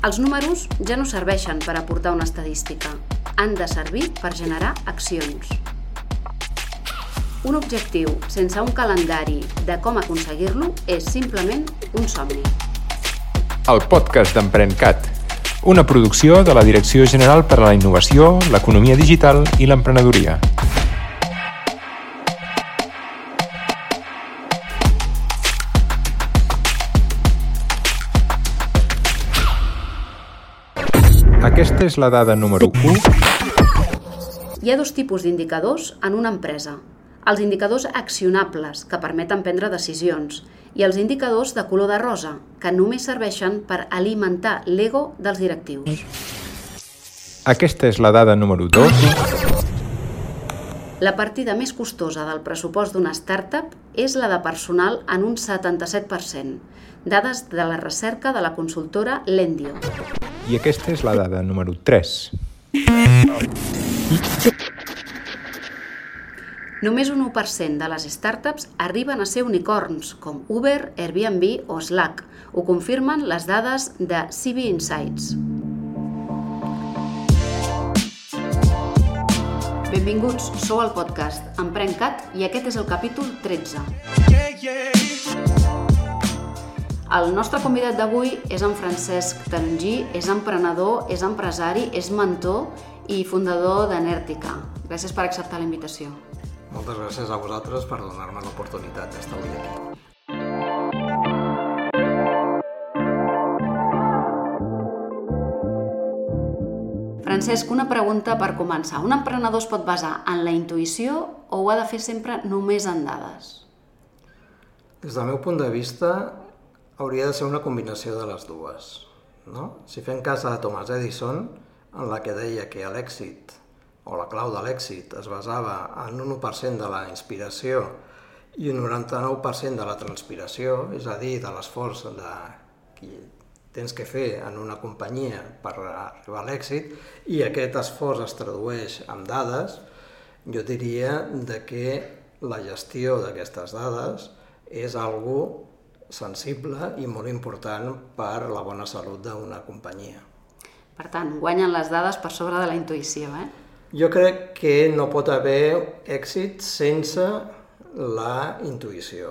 Els números ja no serveixen per aportar una estadística, han de servir per generar accions. Un objectiu sense un calendari de com aconseguir-lo és simplement un somni. El podcast d'EmprenCat, una producció de la Direcció General per a la Innovació, l'Economia Digital i l'Emprenedoria. Aquesta és la dada número 1. Hi ha dos tipus d'indicadors en una empresa. Els indicadors accionables, que permeten prendre decisions, i els indicadors de color de rosa, que només serveixen per alimentar l'ego dels directius. Aquesta és la dada número 2. La partida més costosa del pressupost d'una startup és la de personal en un 77%, dades de la recerca de la consultora Lendio. I aquesta és la dada número 3. Només un 1% de les startups arriben a ser unicorns, com Uber, Airbnb o Slack. Ho confirmen les dades de CB Insights. Benvinguts, sou al podcast EmprenCat i aquest és el capítol 13. El nostre convidat d'avui és en Francesc Tarongí, és emprenedor, és empresari, és mentor i fundador d'Enèrtica. Gràcies per acceptar la invitació. Moltes gràcies a vosaltres per donar-me l'oportunitat d'estar avui aquí. Francesc, una pregunta per començar. Un emprenedor es pot basar en la intuïció o ho ha de fer sempre només en dades? Des del meu punt de vista, hauria de ser una combinació de les dues. No? Si fem cas a Thomas Edison, en la que deia que l'èxit o la clau de l'èxit es basava en un 1% de la inspiració i un 99% de la transpiració, és a dir, de l'esforç que tens que fer en una companyia per arribar a l'èxit, i aquest esforç es tradueix en dades, jo diria que la gestió d'aquestes dades és algo sensible i molt important per la bona salut d'una companyia. Per tant, guanyen les dades per sobre de la intuïció, Jo crec que no pot haver èxit sense la intuïció.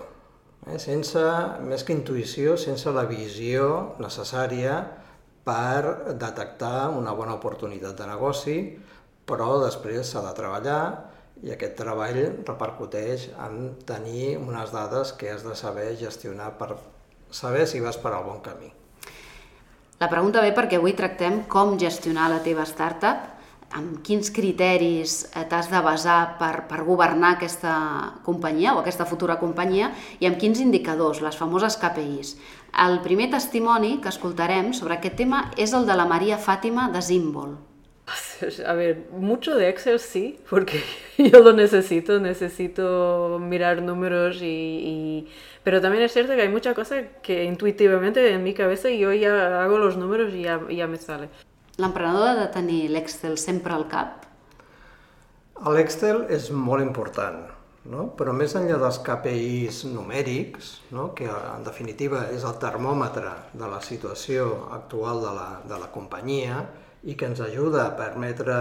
Més que intuïció, sense la visió necessària per detectar una bona oportunitat de negoci, però després s'ha de treballar i aquest treball repercuteix en tenir unes dades que has de saber gestionar per saber si vas per al bon camí. La pregunta ve perquè avui tractem com gestionar la teva startup, amb quins criteris t'has de basar per governar aquesta companyia o aquesta futura companyia i amb quins indicadors, les famoses KPIs. El primer testimoni que escoltarem sobre aquest tema és el de la María Fátima de Zimbol. A ver, mucho de Excel sí, porque yo lo necesito mirar números pero también es cierto que hay mucha cosa que intuitivamente en mi cabeza yo ya hago los números y ya me sale. L'emprenedor ha de tenir l'Excel sempre al cap? L'Excel és molt important, no? Però més enllà dels KPIs numèrics, no? Que en definitiva és el termòmetre de la situació actual de la companyia i que ens ajuda a permetre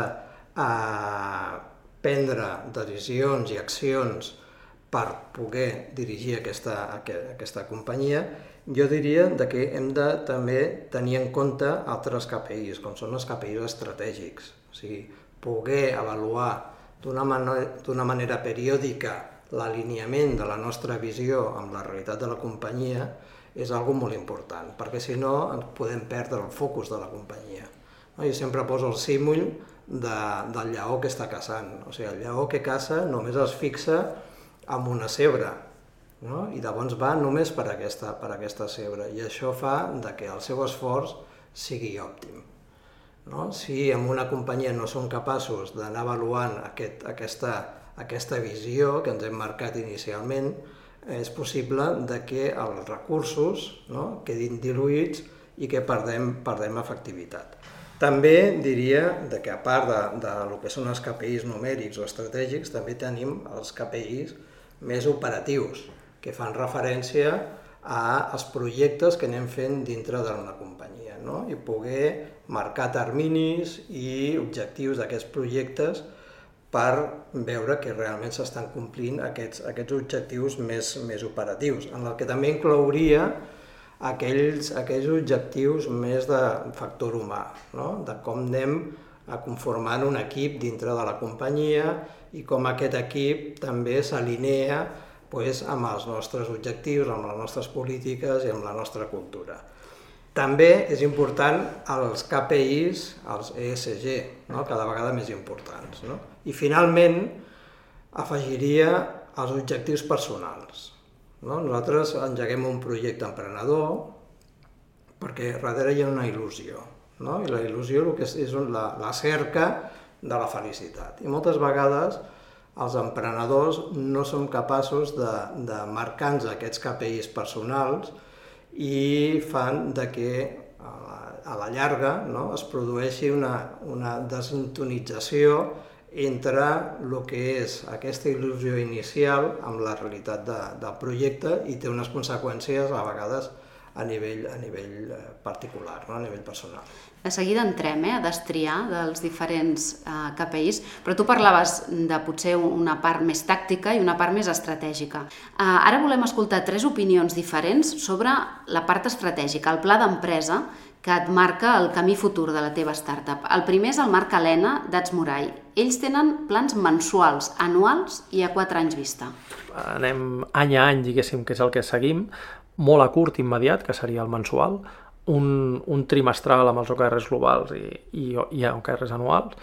prendre decisions i accions per poder dirigir aquesta companyia, jo diria que hem de també tenir en compte altres KPIs, com són els KPIs estratègics. O sigui, poder avaluar d'una manera periòdica l'alineament de la nostra visió amb la realitat de la companyia és algo molt important, perquè si no ens podem perdre el focus de la companyia. Jo sempre poso el símil del lleó que està caçant. O sigui, el lleó que caça només es fixa en una zebra, no? I llavors va només per aquesta zebra, i això fa que el seu esforç sigui òptim. No? Si en una companyia no som capaços d'anar avaluant aquesta visió que ens hem marcat inicialment, és possible que els recursos quedin diluïts i que perdem efectivitat. També diria que a part del que són els KPIs numèrics o estratègics, també tenim els KPIs més operatius, que fan referència als projectes que anem fent dintre d'una companyia, no? I poder marcar terminis i objectius d'aquests projectes per veure que realment s'estan complint aquests objectius més operatius, en el que també inclouria aquells objectius més de factor humà, no? De com anem conformant un equip dintre de la companyia i com aquest equip també s'alinea amb els nostres objectius, amb les nostres polítiques i amb la nostra cultura. També és important els KPIs, els ESG, cada vegada més importants. I finalment afegiria els objectios personals. Nosaltres engeguem un projecte emprenedor perquè darrere hi ha una il·lusió. I la il·lusió és la cerca de la felicitat. I moltes vegades els emprenedors no som capaços de marcar-nos aquests KPIs personals i fan que a la llarga es produeixi una desintonització entre el que és aquesta il·lusió inicial amb la realitat del projecte i té unes conseqüències a vegades a nivell particular, a nivell personal. De seguida entrem a destriar dels diferents KPIs, però tu parlaves de potser una part més tàctica i una part més estratègica. Ara volem escoltar 3 opinions diferents sobre la part estratègica, el pla d'empresa que et marca el camí futur de la teva startup. El primer és el Marc Helena d'Atsmurai. Ells tenen plans mensuals, anuals i a 4 anys vista. Anem any a any, diguéssim, que és el que seguim, molt a curt, immediat, que seria el mensual, un trimestral amb els OKRs globals i OKRs anuals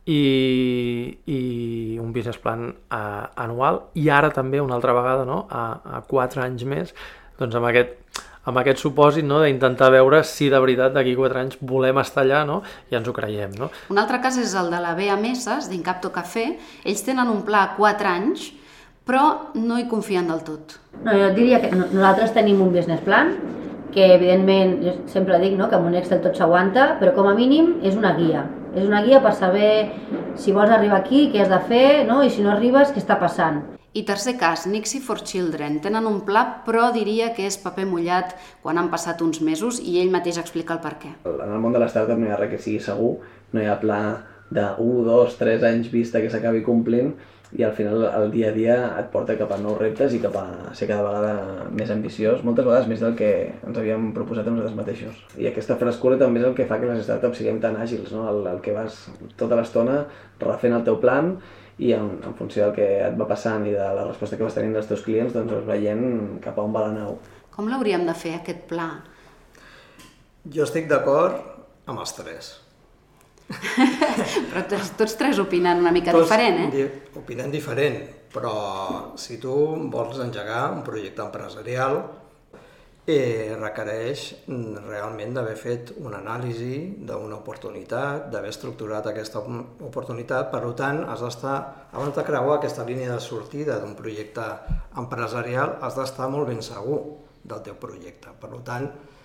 i un business plan anual i ara també una altra vegada a 4 anys més doncs amb aquest supòsit d'intentar veure si de veritat d'aquí 4 anys volem estar allà i ens ho creiem. Un altre cas és el de la Bea Mesas, d'Incapto Café. Ells tenen un pla a 4 anys però no hi confien del tot. No, jo diria que nosaltres tenim un business plan que evidentment, jo sempre dic que amb un Excel tot s'aguanta, però com a mínim és una guia. És una guia per saber si vols arribar aquí, què has de fer, i si no arribes, què està passant. I tercer cas, Nixie for Children. Tenen un pla, però diria que és paper mullat quan han passat uns mesos i ell mateix explica el per què. En el món de la startup no hi ha res que sigui segur, no hi ha pla de 1, 2, 3 anys vista que s'acabi complint, i al final el dia a dia et porta cap a nous reptes i cap a ser cada vegada més ambiciós, moltes vegades més del que ens havíem proposat a nosaltres mateixos. I aquesta frescura també és el que fa que les startups siguem tan àgils, el que vas tota l'estona refent el teu plan i en funció del que et va passant i de la resposta que vas tenint dels teus clients, doncs vas veient cap a on va la nau. Com l'hauríem de fer, aquest pla? Jo estic d'acord amb els 3. Però tots 3 opinen una mica diferent, Opinen diferent, però si tu vols engegar un projecte empresarial requereix realment d'haver fet una anàlisi d'una oportunitat, d'haver estructurat aquesta oportunitat, per tant, abans de creuar aquesta línia de sortida d'un projecte empresarial, has d'estar molt ben segur del teu projecte. Per tant,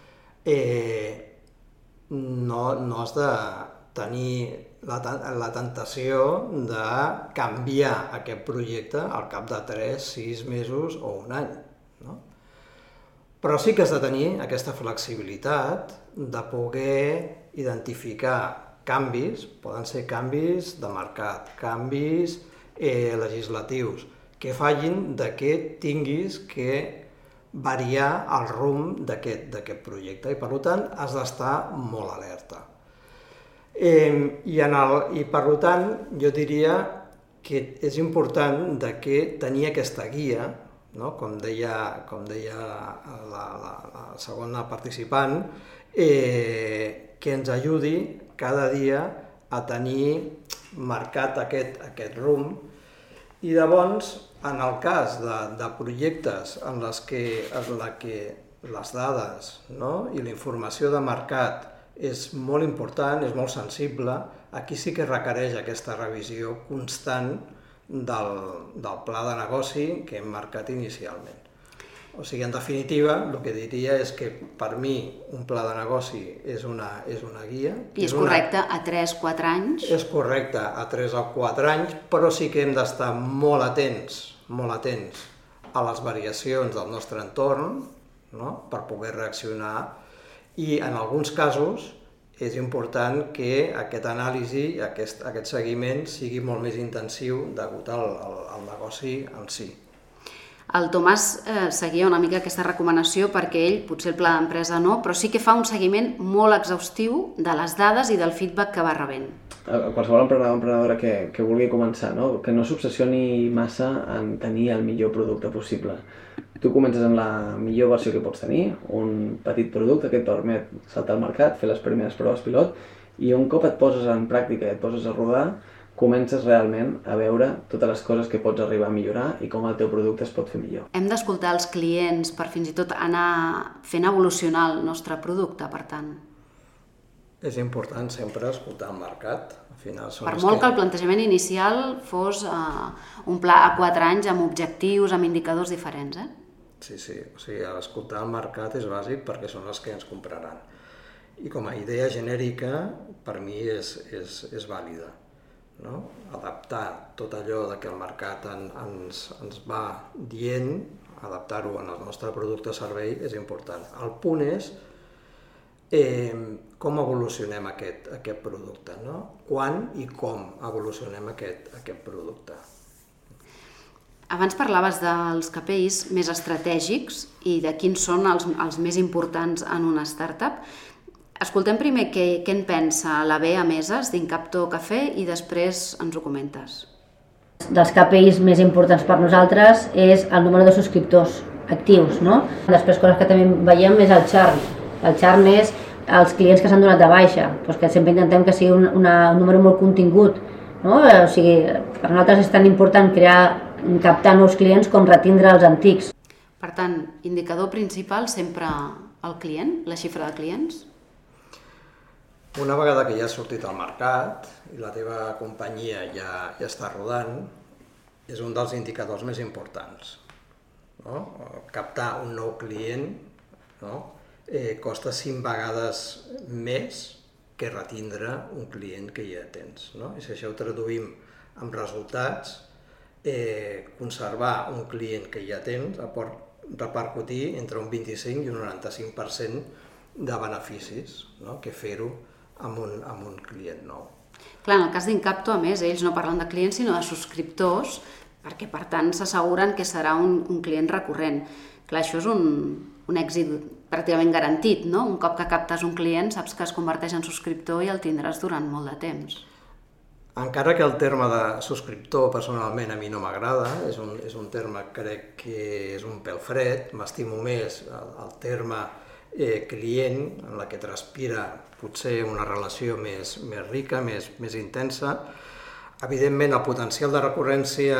no has de tenir la tentació de canviar aquest projecte al cap de 3, 6 mesos o un any. Però sí que has de tenir aquesta flexibilitat de poder identificar canvis, poden ser canvis de mercat, canvis legislatius, que facin que tinguis que variar el rumb d'aquest projecte i per tant has d'estar molt alerta. I per tant jo diria que és important tenir aquesta guia, com deia la segona participant, que ens ajudi cada dia a tenir marcat aquest rumb. I llavors, en el cas de projectes en què les dades i la informació de mercat és molt important, és molt sensible, aquí sí que requereix aquesta revisió constant del pla de negoci que hem marcat inicialment. O sigui, en definitiva, el que diria és que per mi un pla de negoci és una guia. I és correcte a 3-4 anys? És correcte a 3 o 4 anys, però sí que hem d'estar molt atents a les variacions del nostre entorn no? Per poder reaccionar, i en alguns casos és important que aquest anàlisi, aquest seguiment sigui molt més intensiu degut al negoci en si. El Tomàs seguia una mica aquesta recomanació perquè ell, potser el pla d'empresa no, però sí que fa un seguiment molt exhaustiu de les dades i del feedback que va rebent. Qualsevol emprenedor o emprenedora que vulgui començar, no? Que no s'obsessioni massa en tenir el millor producte possible. Tu comences amb la millor versió que pots tenir, un petit producte que et permet saltar al mercat, fer les primeres proves pilot, i un cop et poses en pràctica i et poses a rodar, comences realment a veure totes les coses que pots arribar a millorar i com el teu producte es pot fer millor. Hem d'escoltar els clients per fins i tot anar fent evolucionar el nostre producte, per tant. És important sempre escoltar el mercat. Al final són Per molt que el plantejament inicial fos un pla a 4 anys amb objectius, amb indicadors diferents, Sí, o sigui, escoltar el mercat és bàsic perquè són els que ens compraran. I com a idea genèrica, per mi és vàlida. No? Adaptar tot allò que el mercat ens va dient, adaptar-ho en el nostre producte o servei és important. El punt és com evolucionem aquest producte, no? Quan i com evolucionem aquest producte. Abans parlaves dels KPIs més estratègics i de quins són els més importants en una startup. Escoltem primer què en pensa la Bea Meses d'Incapto Cafè i després ens ho comentes. Dels KPIs més importants per nosaltres és el número de subscriptors actius, no? Després, coses que també veiem és el churn. El churn és els clients que s'han donat de baixa, doncs que sempre intentem que sigui un número molt contingut, no? O sigui, per nosaltres és tan important captar nous clients com retindre els antics. Per tant, indicador principal sempre el client, la xifra de clients? Una vegada que ja has sortit al mercat i la teva companyia ja està rodant, és un dels indicadors més importants. No? Captar un nou client, no? Costa 5 vegades més que retindre un client que ja tens. No? I si això ho traduïm en resultats, conservar un client que ja tens pot repercutir entre un 25 i un 95% de beneficis, no? Que fer-ho amb un client nou. Clar, en el cas d'Incapto, a més, ells no parlen de clients sinó de subscriptors, perquè per tant s'asseguren que serà un client recurrent. Clar, això és un èxit pràcticament garantit, no? Un cop que captes un client saps que es converteix en subscriptor i el tindràs durant molt de temps. Encara que el terme de subscriptor personalment a mi no m'agrada, és un terme que crec que és un pèl fred, m'estimo més el terme client, en la que transpira potser una relació més rica, més intensa. Evidentment, el potencial de recurrència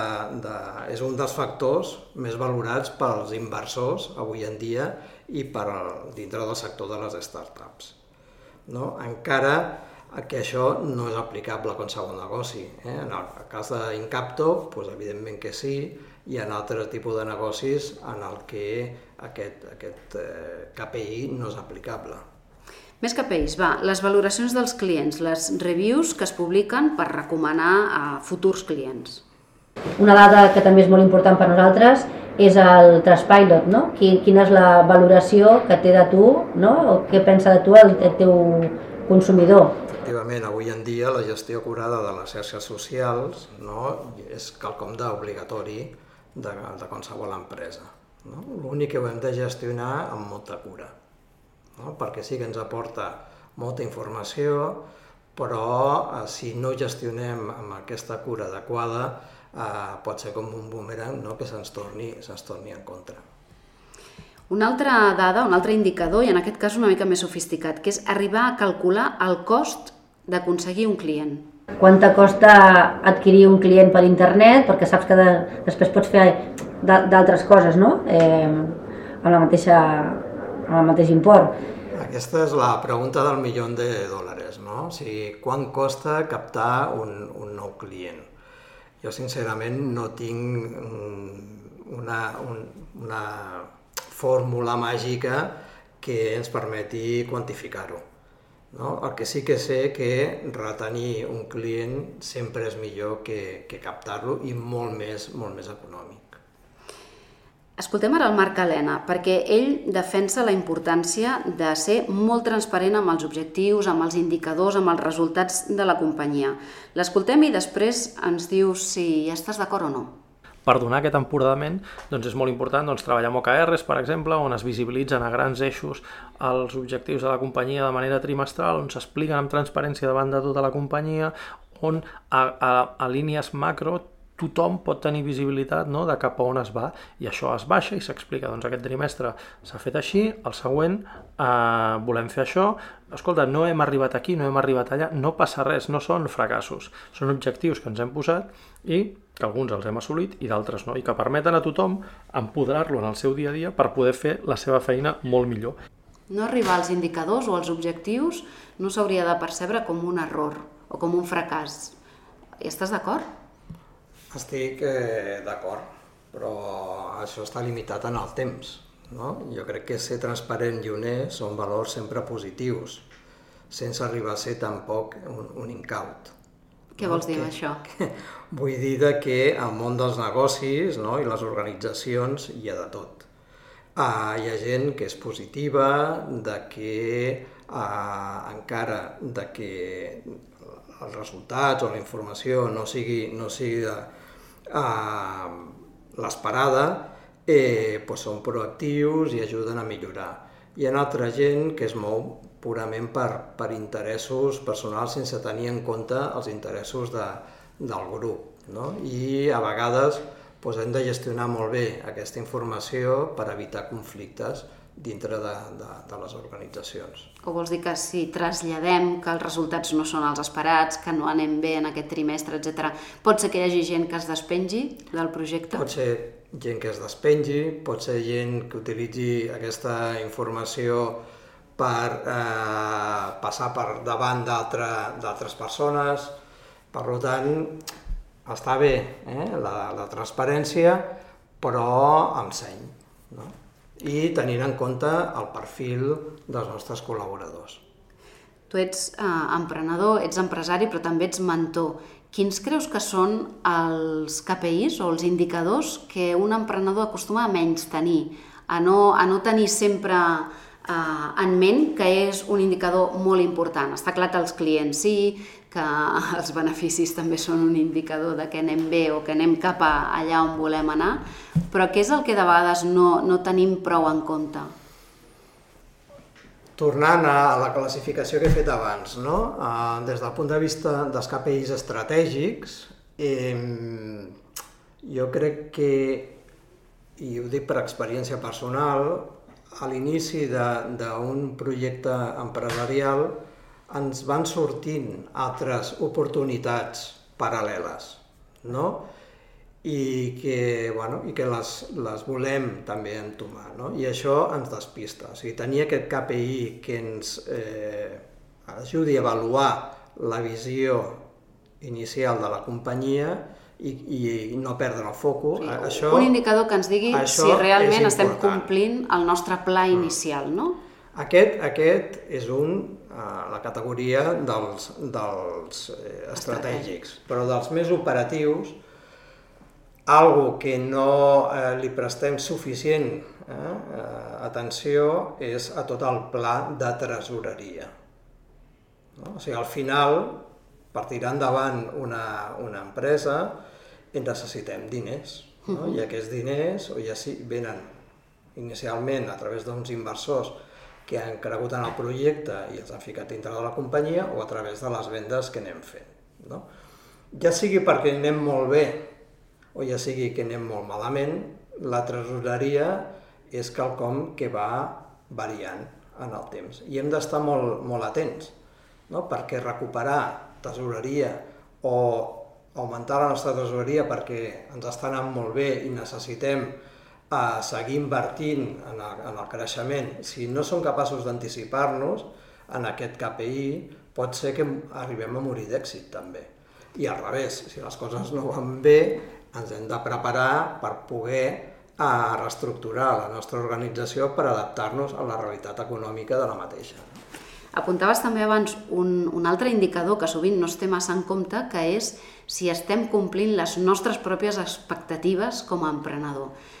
és un dels factors més valorats pels inversors avui en dia i dintre del sector de les startups. No? Encara que això no és aplicable a qualsevol negoci. En el cas d'Incapto, evidentment que sí, i en altres tipus de negocis en el que aquest KPI no és aplicable. Més KPIs, les valoracions dels clients, les reviews que es publiquen per recomanar a futurs clients. Una dada que també és molt important per nosaltres és el Trustpilot, no? Quina és la valoració que té de tu, no? O què pensa de tu el teu consumidor. Efectivament, avui en dia la gestió acurada de les xarxes socials, no, és quelcom d'obligatori de qualsevol empresa. No? L'únic que ho hem de gestionar amb molta cura, no? Perquè sí que ens aporta molta informació, però si no gestionem amb aquesta cura adequada pot ser com un boomerang, no? Que se'ns torni en contra. Una altra dada, un altre indicador, i en aquest cas una mica més sofisticat, que és arribar a calcular el cost d'aconseguir un client. Quanta costa adquirir un client per internet, perquè saps que després pots fer d'altres coses, no? Amb el mateix import. Aquesta és la pregunta del $1.000.000, no? O sigui, quant costa captar un nou client? Jo, sincerament, no tinc una fórmula màgica que ens permeti quantificar-ho. No? El que sí que sé que retenir un client sempre és millor que captar-lo i molt més econòmic. Escoltem ara el Marc Helena, perquè ell defensa la importància de ser molt transparent amb els objectius, amb els indicadors, amb els resultats de la companyia. L'escoltem i després ens dius si hi estàs d'acord o no. Per donar aquest empoderament és molt important treballar amb OKRs, per exemple, on es visibilitzen a grans eixos els objectius de la companyia de manera trimestral, on s'expliquen amb transparència davant de tota la companyia, on a línies macro tothom pot tenir visibilitat de cap a on es va, i això es baixa i s'explica, aquest trimestre s'ha fet així, el següent volem fer això, escolta, no hem arribat aquí, no hem arribat allà, no passa res, no són fracassos, són objectius que ens hem posat i que alguns els hem assolit i d'altres no, i que permeten a tothom empoderar-lo en el seu dia a dia per poder fer la seva feina molt millor. No arribar als indicadors o als objectius no s'hauria de percebre com un error o com un fracàs. Hi estàs d'acord? Estic d'acord, però això està limitat en el temps. No? Jo crec que ser transparent i honest són valors sempre positius, sense arribar a ser tampoc un incaut. Què vols dir amb això? Vull dir que al món dels negocis i les organitzacions hi ha de tot. Hi ha gent que és positiva, encara que els resultats o la informació no sigui l'esperada, són proactius i ajuden a millorar. Hi ha altra gent que es mou purament per interessos personals sense tenir en compte els interessos del grup. I a vegades hem de gestionar molt bé aquesta informació per evitar conflictes dintre de les organitzacions. O vols dir que si traslladem que els resultats no són els esperats, que no anem bé en aquest trimestre, etc., pot ser que hi hagi gent que es despengi del projecte? Pot ser gent que es despengi, pot ser gent que utilitzi aquesta informació per passar per davant d'altres persones. Per tant, està bé la transparència, però amb seny, i tenint en compte el perfil dels nostres col·laboradors. Tu ets emprenedor, ets empresari, però també ets mentor. Quins creus que són els KPIs o els indicadors que un emprenedor acostuma a menys tenir, a no tenir sempre en ment que és un indicador molt important? Està clar que els clients sí, que els beneficis també són un indicador de que anem bé o que anem cap allà on volem anar, però què és el que de vegades no tenim prou en compte? Tornant a la classificació que he fet abans, des del punt de vista dels KPIs estratègics, jo crec que, i ho dic per experiència personal, a l'inici d'un projecte empresarial ens van sortint altres oportunitats paral·leles, i que les volem també entomar, i això ens despista. O sigui, tenir aquest KPI que ens ajudi a avaluar la visió inicial de la companyia i no perdre el focus. Un indicador que ens digui si realment estem complint el nostre pla inicial, no? Aquest és la categoria dels estratègics, però dels més operatius, algo que no li prestem suficient atenció és a tot el pla de tresoreria. O sigui, al final, per tirar endavant una empresa, necessitem diners, i aquests diners o ja venen inicialment a través d'uns inversors que han cregut en el projecte i els han ficat dintre de la companyia o a través de les vendes que anem fent. Ja sigui perquè anem molt bé o ja sigui que anem molt malament, la tresoreria és quelcom que va variant en el temps i hem d'estar molt atents, perquè recuperar tresoreria o augmentar la nostra tresoreria perquè ens està anant molt bé i necessitem seguir invertint en el creixement, si no som capaços d'anticipar-nos en aquest KPI, pot ser que arribem a morir d'èxit també. I al revés, si les coses no van bé, ens hem de preparar per poder reestructurar la nostra organització per adaptar-nos a la realitat econòmica de la mateixa. Apuntaves també abans un altre indicador que sovint no es té massa en compte, que és si estem complint les nostres pròpies expectatives com a emprenedor.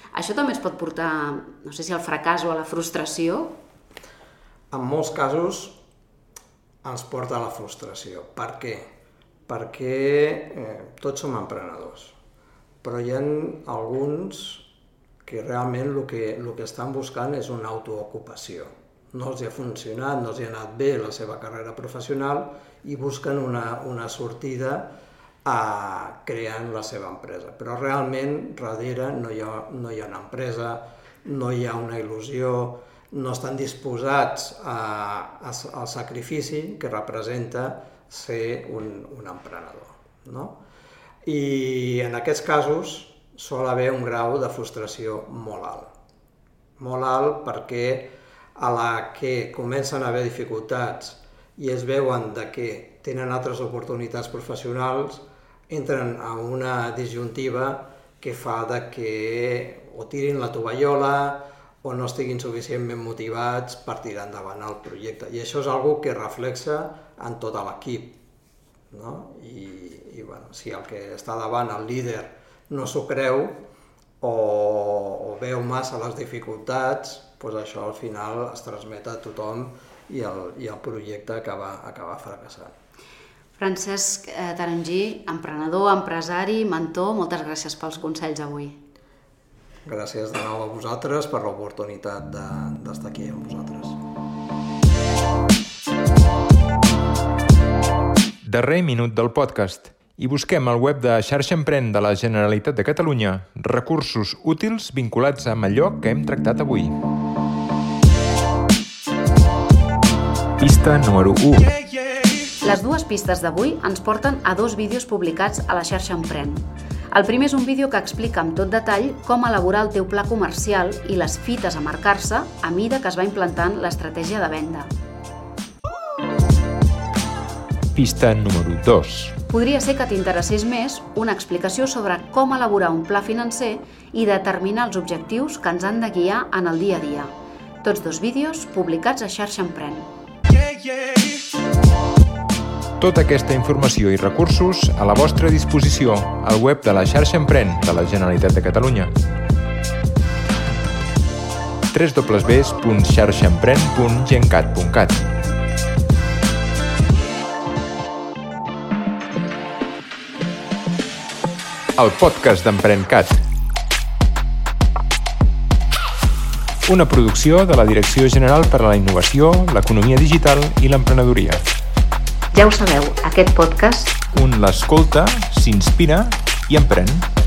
Això també es pot portar, no sé si al fracàs o a la frustració? En molts casos ens porta a la frustració. Per què? Perquè tots som emprenedors, però hi ha alguns que realment el que estan buscant és una autoocupació. No els ha funcionat, no els ha anat bé la seva carrera professional i busquen una sortida creant la seva empresa. Però realment darrere no hi ha una empresa, no hi ha una il·lusió, no estan disposats al sacrifici que representa ser un emprenedor, no? I en aquests casos sol haver un grau de frustració molt alt. Molt alt perquè a la que comencen a haver dificultats i es veuen que tenen altres oportunitats professionals, entren a una disjuntiva que fa que o tirin la tovallola o no estiguin suficientment motivats per tirar endavant el projecte. I això és una que reflexa en tot l'equip, no? I bueno, si el que està davant, el líder, no s'ho creu o veu massa les dificultats, doncs això al final es transmet a tothom i el projecte acaba fracassant. Francesc Tarongí, emprenedor, empresari, mentor, moltes gràcies pels consells avui. Gràcies de nou a vosaltres per l'oportunitat d'estar aquí amb vosaltres. Darrer minut del podcast. I busquem al web de Xarxa Emprèn de la Generalitat de Catalunya recursos útils vinculats amb allò que hem tractat avui. Pista número 1. Les dues pistes d'avui ens porten a 2 vídeos publicats a la Xarxa Emprèn. El primer és un vídeo que explica amb tot detall com elaborar el teu pla comercial i les fites a marcar-se a mida que es va implantant l'estratègia de venda. Pista número 2. Podria ser que t'interessés més una explicació sobre com elaborar un pla financer i determinar els objectius que ens han de guiar en el dia a dia. Tots 2 vídeos publicats a Xarxa Emprèn. Tota aquesta informació i recursos a la vostra disposició al web de la Xarxa Emprèn de la Generalitat de Catalunya. www.xarxaemprèn.gencat.cat. El podcast d'EmprenCat. Una producció de la Direcció General per a la Innovació, l'Economia Digital i l'Emprenedoria. Ja ho sabeu, aquest podcast Un l'escolta, s'inspira i emprèn.